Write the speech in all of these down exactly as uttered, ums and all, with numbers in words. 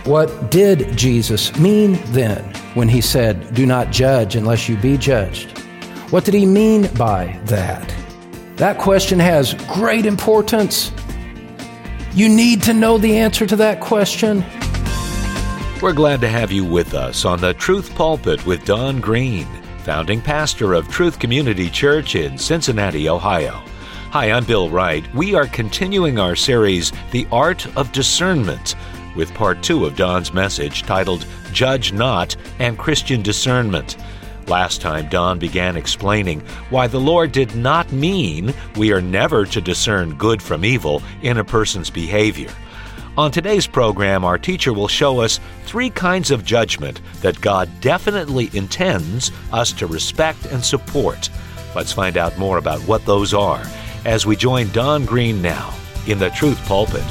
What did Jesus mean then when he said, "Do not judge unless you be judged"? What did he mean by that? That question has great importance. You need to know the answer to that question. We're glad to have you with us on the Truth Pulpit with Don Green, founding pastor of Truth Community Church in Cincinnati, Ohio. Hi, I'm Bill Wright. We are continuing our series, The Art of Discernment, with part two of Don's message titled Judge Not and Christian Discernment. Last time, Don began explaining why the Lord did not mean we are never to discern good from evil in a person's behavior. On today's program, our teacher will show us three kinds of judgment that God definitely intends us to respect and support. Let's find out more about what those are as we join Don Green now in the Truth Pulpit.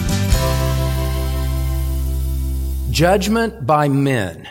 Judgment by men.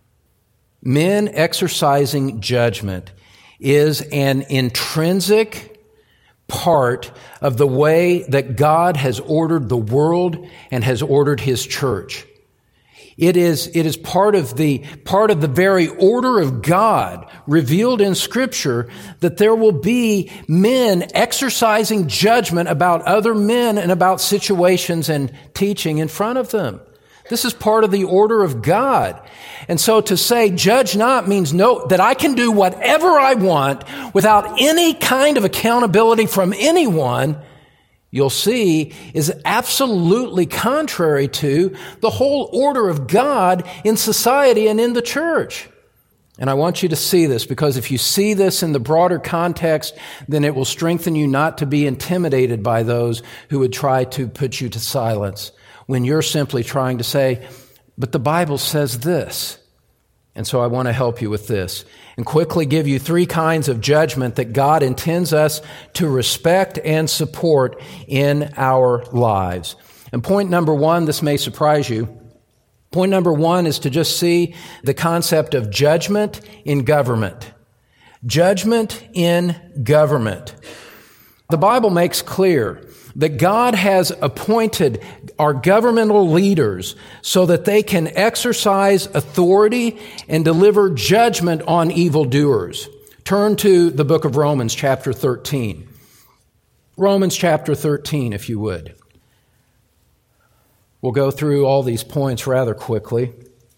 Men exercising judgment is an intrinsic part of the way that God has ordered the world and has ordered His church. It is, it is part of the, part of the very order of God revealed in Scripture that there will be men exercising judgment about other men and about situations and teaching in front of them. This is part of the order of God. And so to say, judge not, means no, that I can do whatever I want without any kind of accountability from anyone, you'll see, is absolutely contrary to the whole order of God in society and in the church. And I want you to see this, because if you see this in the broader context, then it will strengthen you not to be intimidated by those who would try to put you to silence, when you're simply trying to say, but the Bible says this. And so I want to help you with this and quickly give you three kinds of judgment that God intends us to respect and support in our lives. And point number one, this may surprise you. Point number one is to just see the concept of judgment in government. Judgment in government. The Bible makes clear that God has appointed our governmental leaders so that they can exercise authority and deliver judgment on evildoers. Turn to the book of Romans, chapter thirteen. Romans chapter thirteen, if you would. We'll go through all these points rather quickly.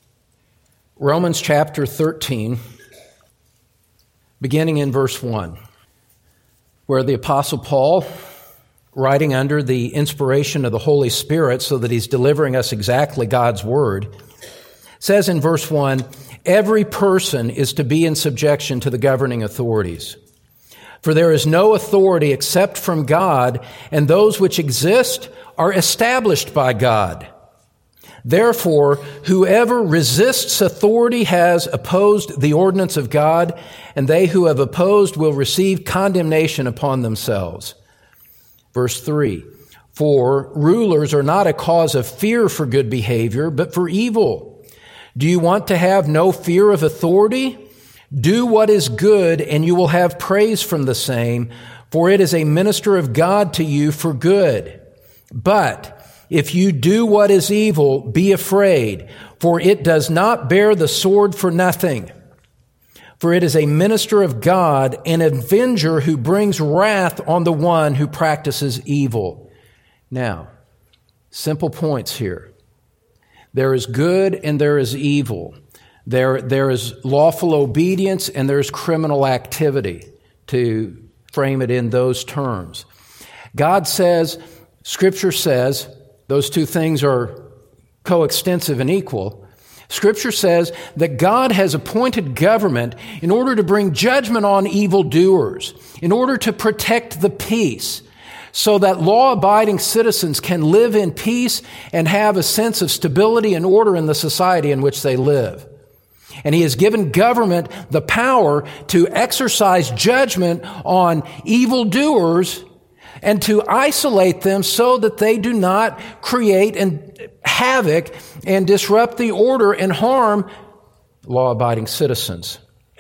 Romans chapter thirteen, beginning in verse one, where the Apostle Paul, writing under the inspiration of the Holy Spirit so that he's delivering us exactly God's Word, says in verse one, every person is to be in subjection to the governing authorities. For there is no authority except from God, and those which exist are established by God. Therefore, whoever resists authority has opposed the ordinance of God, and they who have opposed will receive condemnation upon themselves. Verse three, for rulers are not a cause of fear for good behavior, but for evil. Do you want to have no fear of authority? Do what is good, and you will have praise from the same, for it is a minister of God to you for good. But if you do what is evil, be afraid, for it does not bear the sword for nothing. For it is a minister of God, an avenger who brings wrath on the one who practices evil. Now, simple points here. There is good and there is evil. There, there is lawful obedience and there is criminal activity, to frame it in those terms. God says, Scripture says, those two things are coextensive and equal. Scripture says that God has appointed government in order to bring judgment on evildoers, in order to protect the peace, so that law-abiding citizens can live in peace and have a sense of stability and order in the society in which they live. And He has given government the power to exercise judgment on evildoers and to isolate them so that they do not create and havoc and disrupt the order and harm law-abiding citizens.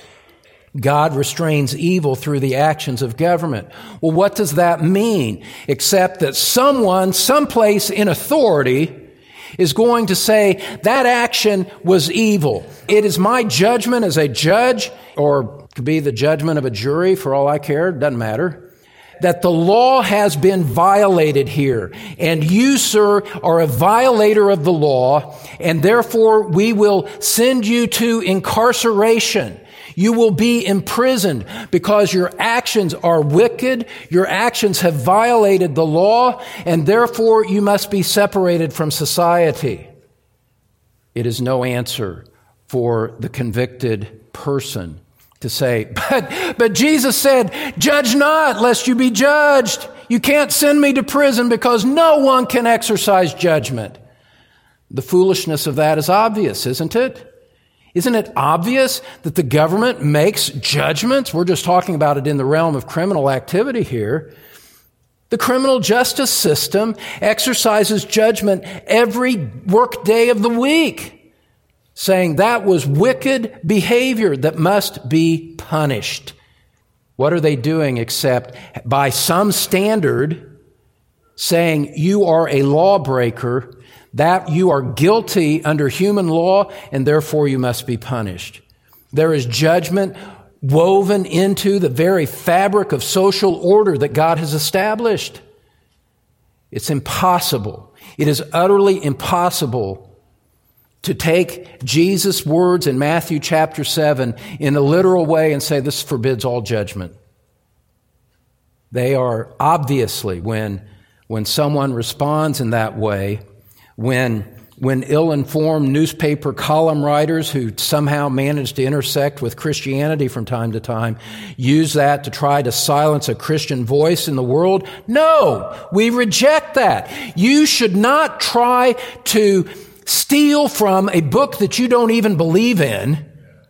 God restrains evil through the actions of government. Well, what does that mean? Except that someone, someplace in authority is going to say that action was evil. It is my judgment as a judge, or it could be the judgment of a jury for all I care, doesn't matter, that the law has been violated here. And you, sir, are a violator of the law, and therefore we will send you to incarceration. You will be imprisoned because your actions are wicked, your actions have violated the law, and therefore you must be separated from society. It is no answer for the convicted person to say, but, but Jesus said, judge not, lest you be judged. You can't send me to prison because no one can exercise judgment. The foolishness of that is obvious, isn't it? Isn't it obvious that the government makes judgments? We're just talking about it in the realm of criminal activity here. The criminal justice system exercises judgment every work day of the week, saying that was wicked behavior that must be punished. What are they doing except by some standard saying you are a lawbreaker, that you are guilty under human law, and therefore you must be punished. There is judgment woven into the very fabric of social order that God has established. It's impossible. It is utterly impossible to take Jesus' words in Matthew chapter seven in a literal way and say this forbids all judgment. They are obviously, when, when someone responds in that way, When when ill-informed newspaper column writers who somehow manage to intersect with Christianity from time to time use that to try to silence a Christian voice in the world, no, we reject that. You should not try to steal from a book that you don't even believe in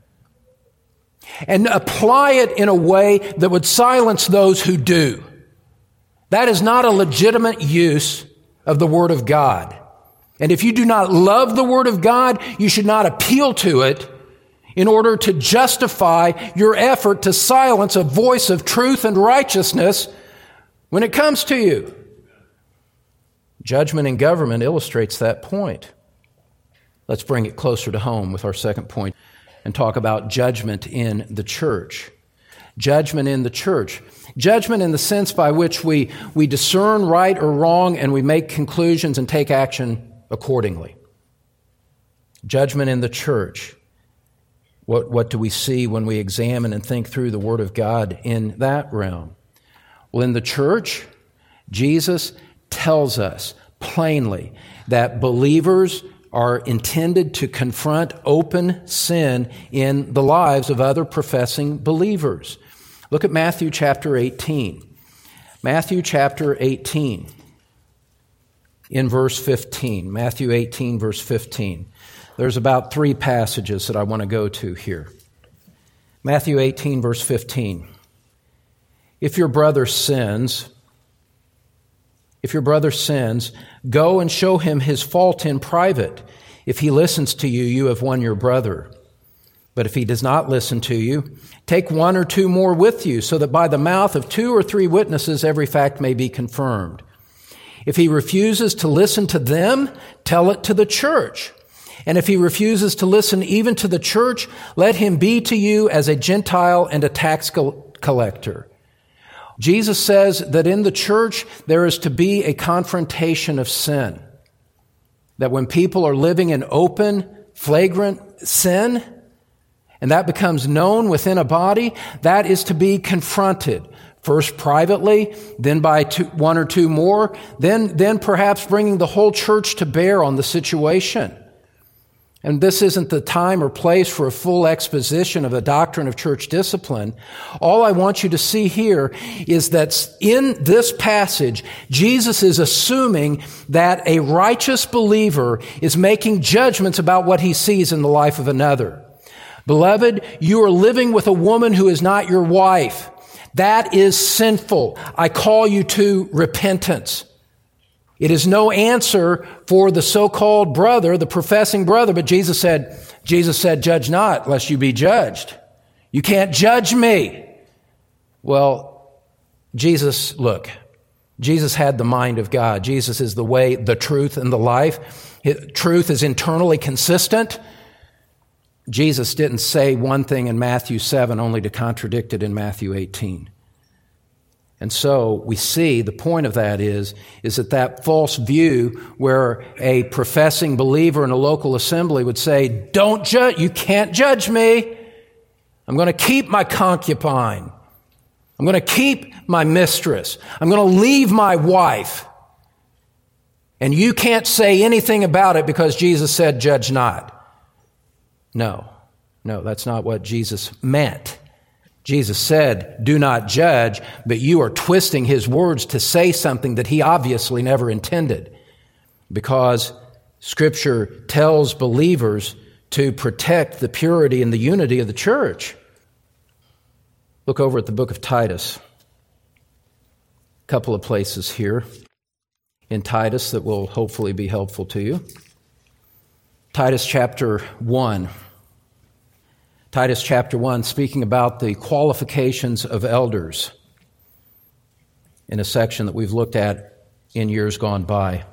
and apply it in a way that would silence those who do. That is not a legitimate use of the Word of God. And if you do not love the Word of God, you should not appeal to it in order to justify your effort to silence a voice of truth and righteousness when it comes to you. Judgment in government illustrates that point. Let's bring it closer to home with our second point and talk about judgment in the church. Judgment in the church. Judgment in the sense by which we, we discern right or wrong and we make conclusions and take action accordingly. Judgment in the church. What, what do we see when we examine and think through the Word of God in that realm? Well, in the church, Jesus tells us plainly that believers are intended to confront open sin in the lives of other professing believers. Look at Matthew chapter eighteen. Matthew chapter eighteen. In verse fifteen, Matthew eighteen, verse fifteen. There's about three passages that I want to go to here. Matthew eighteen, verse fifteen. If your brother sins, if your brother sins, go and show him his fault in private. If he listens to you, you have won your brother. But if he does not listen to you, take one or two more with you, so that by the mouth of two or three witnesses every fact may be confirmed. If he refuses to listen to them, tell it to the church. And if he refuses to listen even to the church, let him be to you as a Gentile and a tax collector. Jesus says that in the church there is to be a confrontation of sin. That when people are living in open, flagrant sin, and that becomes known within a body, that is to be confronted. First privately, then by two, one or two more, then, then perhaps bringing the whole church to bear on the situation. And this isn't the time or place for a full exposition of the doctrine of church discipline. All I want you to see here is that in this passage, Jesus is assuming that a righteous believer is making judgments about what he sees in the life of another. Beloved, you are living with a woman who is not your wife. That is sinful. I call you to repentance. It is no answer for the so-called brother, the professing brother, but Jesus said, Jesus said, judge not, lest you be judged. You can't judge me. Well, Jesus, look, Jesus had the mind of God. Jesus is the way, the truth, and the life. truth is internally consistent. Jesus didn't say one thing in Matthew seven only to contradict it in Matthew eighteen. And so we see the point of that is, is that that false view where a professing believer in a local assembly would say, don't judge, you can't judge me. I'm going to keep my concubine. I'm going to keep my mistress. I'm going to leave my wife. And you can't say anything about it because Jesus said, judge not. No, no, that's not what Jesus meant. Jesus said, do not judge, but you are twisting his words to say something that he obviously never intended, because Scripture tells believers to protect the purity and the unity of the church. Look over at the book of Titus. A couple of places here in Titus that will hopefully be helpful to you. Titus chapter one. Titus chapter one, speaking about the qualifications of elders in a section that we've looked at in years gone by.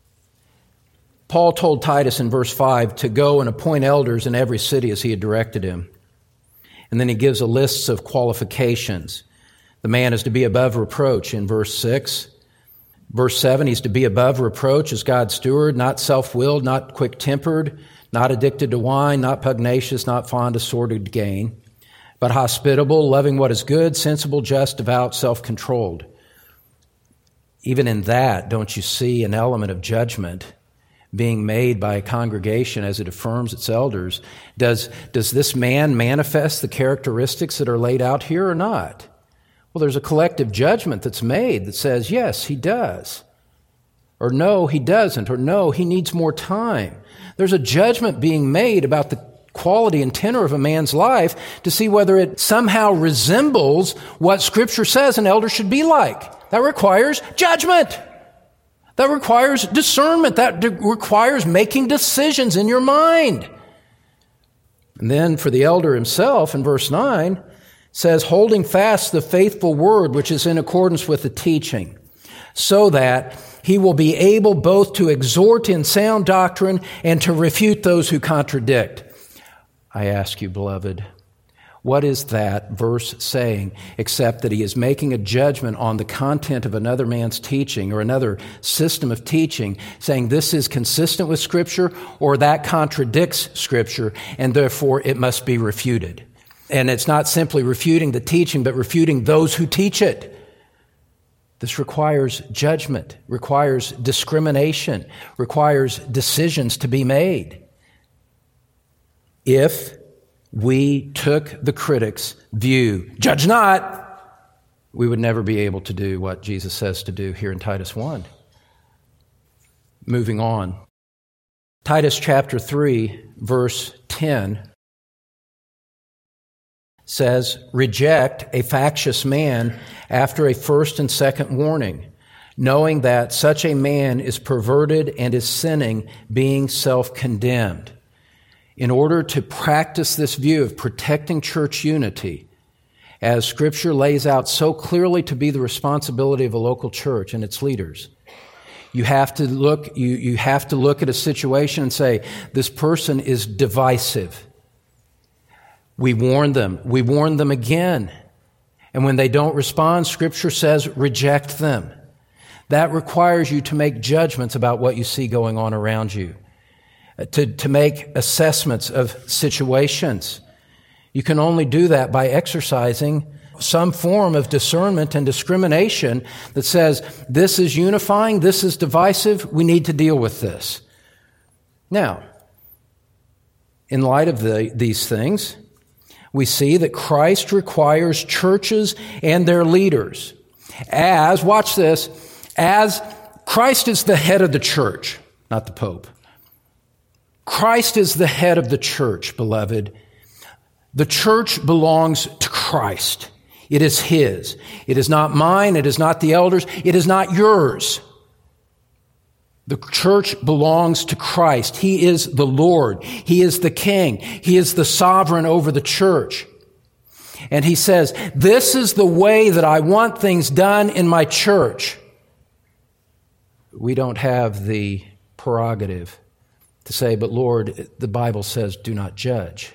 Paul told Titus in verse five to go and appoint elders in every city as he had directed him. And then he gives a list of qualifications. The man is to be above reproach in verse six. Verse seven, he's to be above reproach as God's steward, not self-willed, not quick-tempered, not addicted to wine, not pugnacious, not fond of sordid gain, but hospitable, loving what is good, sensible, just, devout, self-controlled. Even in that, don't you see an element of judgment being made by a congregation as it affirms its elders? Does, does this man manifest the characteristics that are laid out here or not? Well, there's a collective judgment that's made that says, yes, he does. Or no, he doesn't. Or no, he needs more time. There's a judgment being made about the quality and tenor of a man's life to see whether it somehow resembles what Scripture says an elder should be like. That requires judgment. That requires discernment. That de- requires making decisions in your mind. And then for the elder himself, in verse nine, says, holding fast the faithful word which is in accordance with the teaching, so that he will be able both to exhort in sound doctrine and to refute those who contradict. I ask you, beloved, what is that verse saying except that he is making a judgment on the content of another man's teaching or another system of teaching, saying this is consistent with Scripture or that contradicts Scripture, and therefore it must be refuted. And it's not simply refuting the teaching, but refuting those who teach it. This requires judgment, requires discrimination, requires decisions to be made. If we took the critic's view, judge not, we would never be able to do what Jesus says to do here in Titus one. Moving on. Titus chapter three, verse ten says, reject a factious man after a first and second warning, knowing that such a man is perverted and is sinning, being self-condemned. In order to practice this view of protecting church unity, as Scripture lays out so clearly to be the responsibility of a local church and its leaders, you have to look, you, you have to look at a situation and say, this person is divisive. We warn them. We warn them again. And when they don't respond, Scripture says, reject them. That requires you to make judgments about what you see going on around you, to, to make assessments of situations. You can only do that by exercising some form of discernment and discrimination that says, this is unifying, this is divisive, we need to deal with this. Now, in light of the, these things, we see that Christ requires churches and their leaders as, watch this, as Christ is the head of the church, not the Pope. Christ is the head of the church, beloved. The church belongs to Christ. It is His. It is not mine. It is not the elders. It is not yours. The church belongs to Christ. He is the Lord. He is the King. He is the sovereign over the church. And He says, this is the way that I want things done in my church. We don't have the prerogative to say, but Lord, the Bible says, do not judge.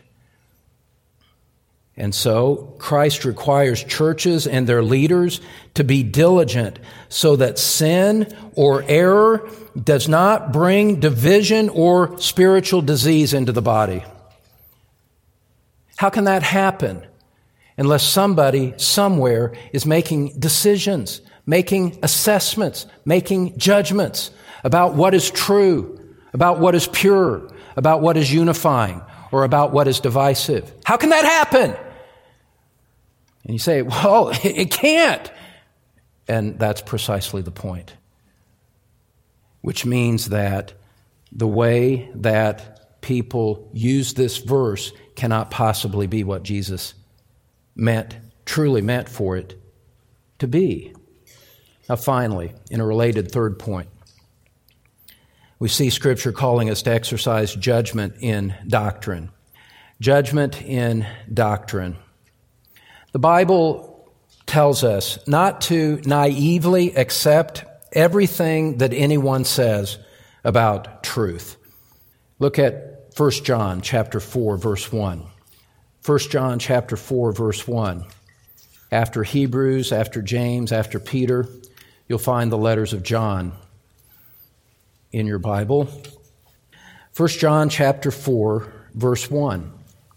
And so Christ requires churches and their leaders to be diligent so that sin or error does not bring division or spiritual disease into the body. How can that happen unless somebody somewhere is making decisions, making assessments, making judgments about what is true, about what is pure, about what is unifying, or about what is divisive? How can that happen? And you say, well, it can't. And that's precisely the point. Which means that the way that people use this verse cannot possibly be what Jesus meant, truly meant for it to be. Now finally, in a related third point, we see Scripture calling us to exercise judgment in doctrine. Judgment in doctrine. The Bible tells us not to naively accept everything that anyone says about truth. Look at First John chapter four, verse one. First John chapter four, verse one. After Hebrews, after James, after Peter, you'll find the letters of John in your Bible. First John chapter four, verse one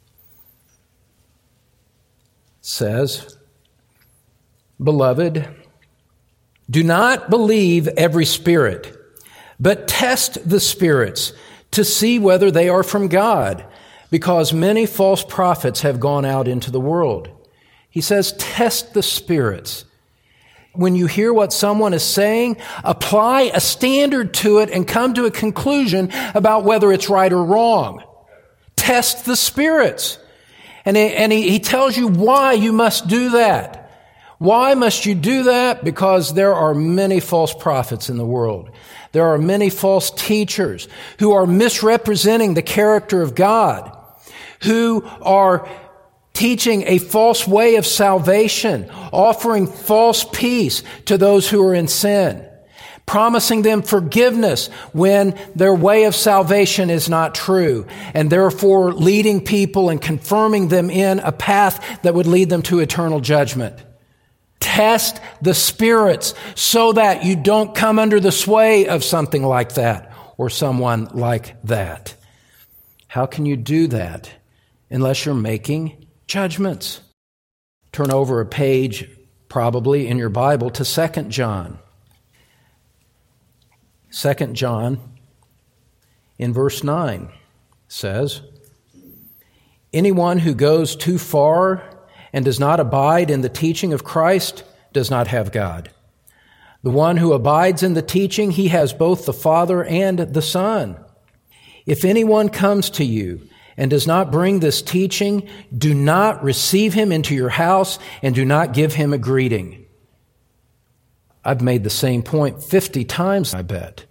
says, Beloved, do not believe every spirit, but test the spirits to see whether they are from God, because many false prophets have gone out into the world. He says, test the spirits. When you hear what someone is saying, apply a standard to it and come to a conclusion about whether it's right or wrong. Test the spirits. And, he, and he, he tells you why you must do that. Why must you do that? Because there are many false prophets in the world. There are many false teachers who are misrepresenting the character of God, who are teaching a false way of salvation, offering false peace to those who are in sin, promising them forgiveness when their way of salvation is not true, and therefore leading people and confirming them in a path that would lead them to eternal judgment. Test the spirits so that you don't come under the sway of something like that or someone like that. How can you do that unless you're making judgments? Turn over a page, probably in your Bible, to Second John. Second John, in verse nine, says, Anyone who goes too far and does not abide in the teaching of Christ does not have God. The one who abides in the teaching, he has both the Father and the Son. If anyone comes to you and does not bring this teaching, do not receive him into your house and do not give him a greeting. I've made the same point fifty times, I bet.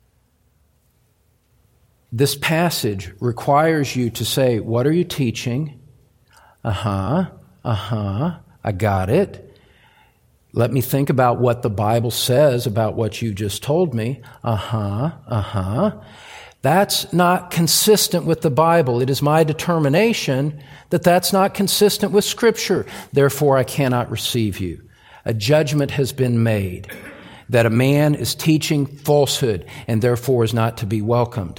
This passage requires you to say, what are you teaching? Uh-huh, uh-huh, I got it. Let me think about what the Bible says about what you just told me. Uh-huh, uh-huh. That's not consistent with the Bible. It is my determination that that's not consistent with Scripture. Therefore, I cannot receive you. A judgment has been made that a man is teaching falsehood and therefore is not to be welcomed.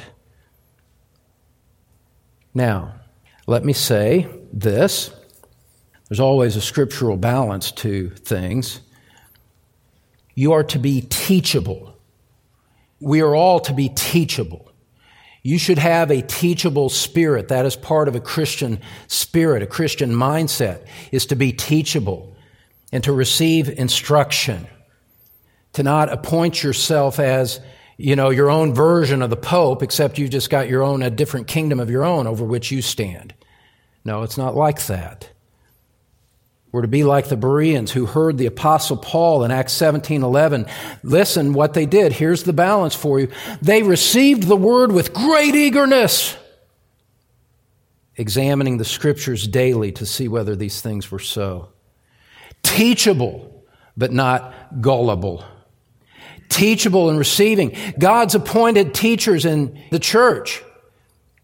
Now, let me say this. There's always a scriptural balance to things. You are to be teachable. We are all to be teachable. You should have a teachable spirit. That is part of a Christian spirit, a Christian mindset, is to be teachable and to receive instruction, to not appoint yourself as, you know, your own version of the Pope, except you've just got your own, a different kingdom of your own over which you stand. No, it's not like that. We're to be like the Bereans who heard the Apostle Paul in Acts seventeen eleven. Listen what they did. Here's the balance for you. They received the word with great eagerness, examining the Scriptures daily to see whether these things were so. Teachable, but not gullible. Teachable and receiving. God's appointed teachers in the church.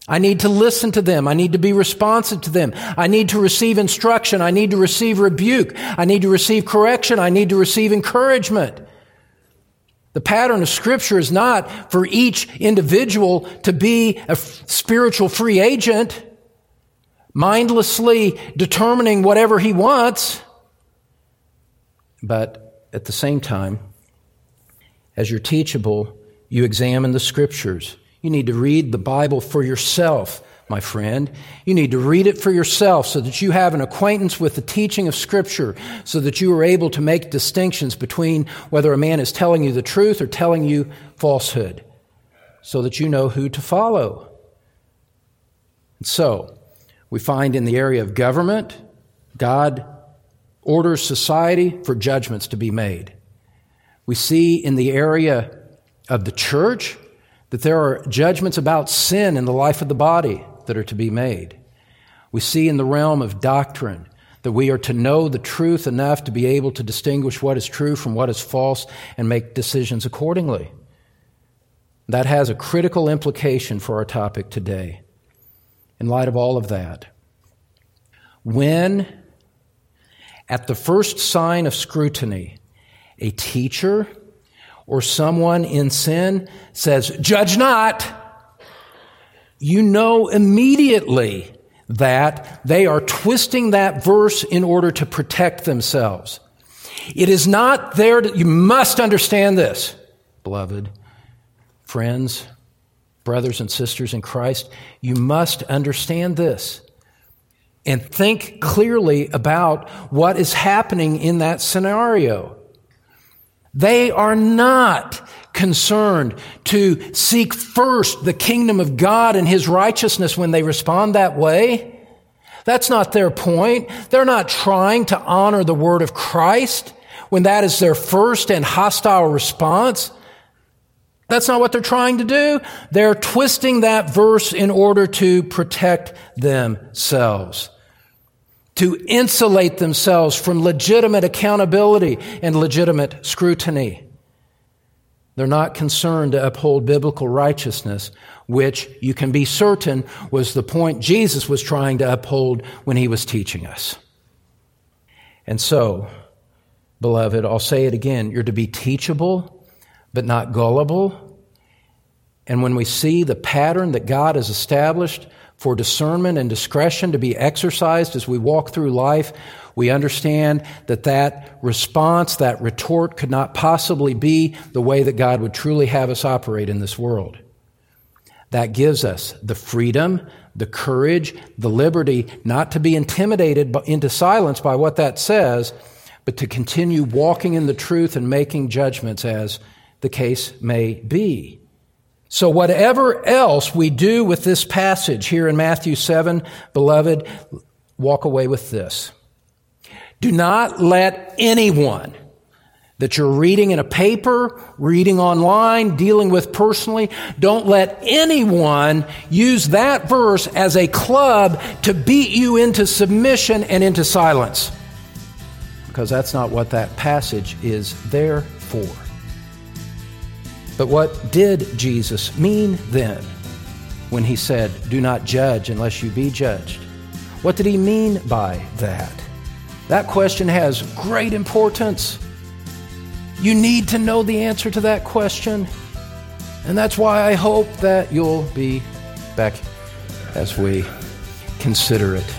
I need to listen to them. I need to be responsive to them. I need to receive instruction. I need to receive rebuke. I need to receive correction. I need to receive encouragement. The pattern of Scripture is not for each individual to be a spiritual free agent, mindlessly determining whatever he wants. But at the same time, as you're teachable, you examine the Scriptures. You need to read the Bible for yourself, my friend. You need to read it for yourself so that you have an acquaintance with the teaching of Scripture, so that you are able to make distinctions between whether a man is telling you the truth or telling you falsehood, so that you know who to follow. And so, we find in the area of government, God orders society for judgments to be made. We see in the area of the church that there are judgments about sin in the life of the body that are to be made. We see in the realm of doctrine that we are to know the truth enough to be able to distinguish what is true from what is false and make decisions accordingly. That has a critical implication for our topic today. In light of all of that, when at the first sign of scrutiny, a teacher or someone in sin says, "Judge not," you know immediately that they are twisting that verse in order to protect themselves. It is not there to, you must understand this, beloved friends, brothers and sisters in Christ. You must understand this and think clearly about what is happening in that scenario. They are not concerned to seek first the kingdom of God and His righteousness when they respond that way. That's not their point. They're not trying to honor the word of Christ when that is their first and hostile response. That's not what they're trying to do. They're twisting that verse in order to protect themselves, to insulate themselves from legitimate accountability and legitimate scrutiny. They're not concerned to uphold biblical righteousness, which you can be certain was the point Jesus was trying to uphold when He was teaching us. And so, beloved, I'll say it again, you're to be teachable, but not gullible. And when we see the pattern that God has established for discernment and discretion to be exercised as we walk through life, we understand that that response, that retort could not possibly be the way that God would truly have us operate in this world. That gives us the freedom, the courage, the liberty not to be intimidated into silence by what that says, but to continue walking in the truth and making judgments as the case may be. So whatever else we do with this passage here in Matthew seven, beloved, walk away with this. Do not let anyone that you're reading in a paper, reading online, dealing with personally, don't let anyone use that verse as a club to beat you into submission and into silence. Because that's not what that passage is there for. But what did Jesus mean then when He said, "Do not judge unless you be judged"? What did He mean by that? That question has great importance. You need to know the answer to that question. And that's why I hope that you'll be back as we consider it.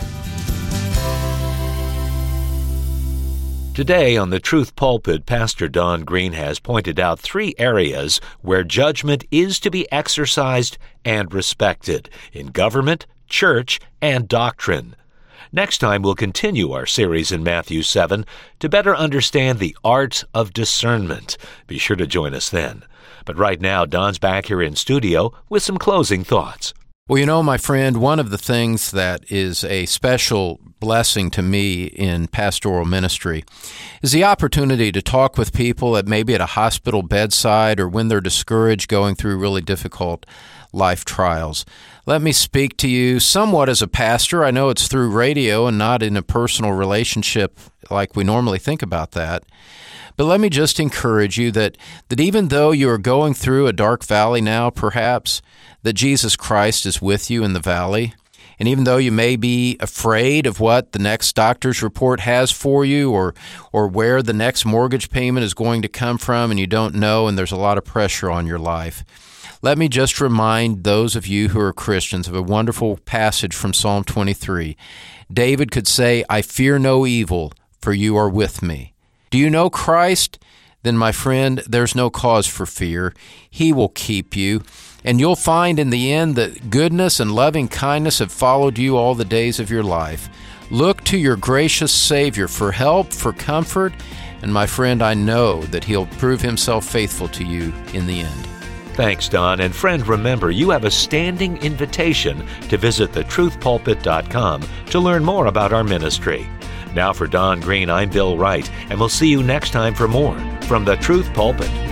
Today on the Truth Pulpit, Pastor Don Green has pointed out three areas where judgment is to be exercised and respected in government, church, and doctrine. Next time, we'll continue our series in Matthew seven to better understand the art of discernment. Be sure to join us then. But right now, Don's back here in studio with some closing thoughts. Well, you know, my friend, one of the things that is a special blessing to me in pastoral ministry is the opportunity to talk with people at maybe at a hospital bedside or when they're discouraged going through really difficult life trials. let me speak to you somewhat as a pastor. I know it's through radio and not in a personal relationship like we normally think about that. But let me just encourage you that, that even though you are going through a dark valley now, perhaps, that Jesus Christ is with you in the valley. And even though you may be afraid of what the next doctor's report has for you, or or where the next mortgage payment is going to come from, and you don't know, and there's a lot of pressure on your life, let me just remind those of you who are Christians of a wonderful passage from Psalm twenty-three. David could say, "I fear no evil, for you are with me." Do you know Christ? Then, my friend, there's no cause for fear. He will keep you. And you'll find in the end that goodness and loving kindness have followed you all the days of your life. Look to your gracious Savior for help, for comfort, and my friend, I know that He'll prove Himself faithful to you in the end. Thanks, Don. And friend, remember, you have a standing invitation to visit the truth pulpit dot com to learn more about our ministry. Now for Don Green, I'm Bill Wright, and we'll see you next time for more from the Truth Pulpit.